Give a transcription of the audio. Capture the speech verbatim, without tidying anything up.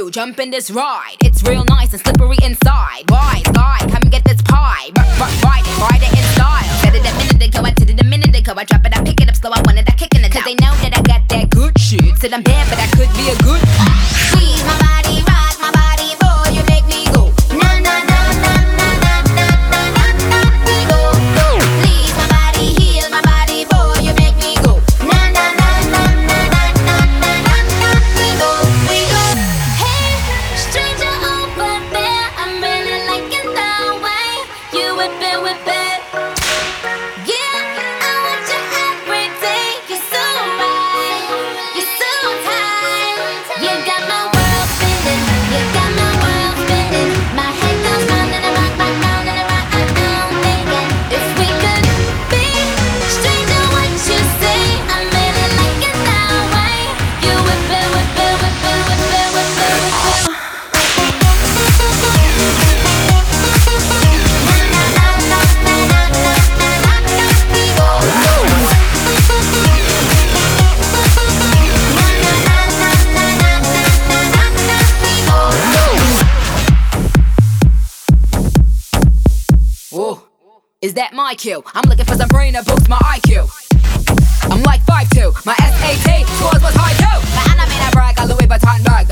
you, jump in this ride. It's real nice and slippery inside. Wise guy, come get this pie. R- r- ride it, ride it in style. Said it a minute ago, I did it a minute ago. I drop it, I pick it up slow, I wanted that kick in it. Cause they know that I got that good shit. Said I'm bad, but I could be a good. Squeeze my body, rock my body, boy, you make me go. Na na na na na na na na na na we go. Please my body, heal my body, boy, you make me go. Na na na na na na na na na na we go, we go. Hey, stranger over there, I'm really liking the way you whip it, whip it. Yeah, I want you every day. You're so right, you're so tight. You got my world spinning, you got my world spinning. My head goes round and around, round, round and around. I know I'm thinking if we could be stranger, what you say? I'm really liking that way you whip it, whip it, whip it, whip it, whip it, whip it. Ooh, is that my cue? I'm looking for some brain to boost my I Q. I'm like five two, my S A T scores was high too. My anime brag, got Louis Vuitton bag.